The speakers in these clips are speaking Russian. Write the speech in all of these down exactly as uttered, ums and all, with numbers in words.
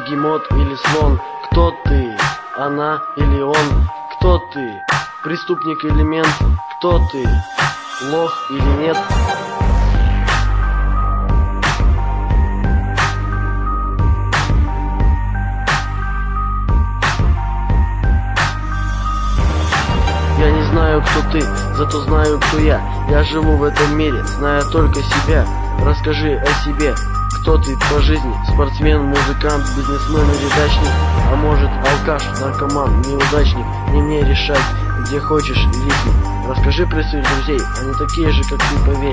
бегемот или слон? Кто ты? Она или он? Кто ты? Преступник или мент? Кто ты? Лох или нет? Я не знаю, кто ты, зато знаю, кто я. Я живу в этом мире, зная только себя. Расскажи о себе, кто ты по жизни? Спортсмен, музыкант, бизнесмен или дачник? А может, алкаш, наркоман, неудачник? Не мне решать, где хочешь и липни. Расскажи про своих друзей, они такие же, как ты, поверь.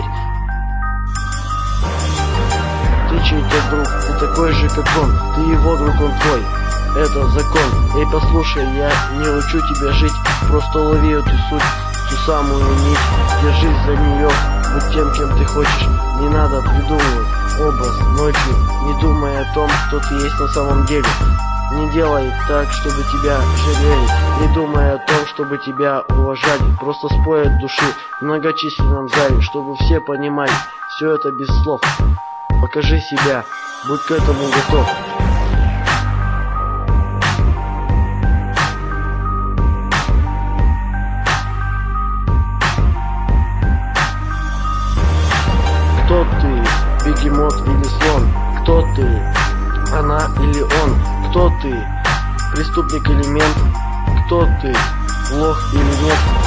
Ты чей-то друг, ты такой же, как он. Ты его друг, он твой. Это закон. Эй, послушай, я не учу тебя жить, просто лови эту суть, ту самую нить. Держись за нее, будь тем, кем ты хочешь. Не надо придумывать образ ночью, не думай о том, кто ты есть на самом деле. Не делай так, чтобы тебя жалели, не думай о том, чтобы тебя уважали. Просто спой от души в многочисленном зале, чтобы все понимали, все это без слов. Покажи себя, будь к этому готов. Кто ты? Бегемот или слон? Кто ты? Она или он? Кто ты? Преступник или мент? Кто ты? Лох или нет?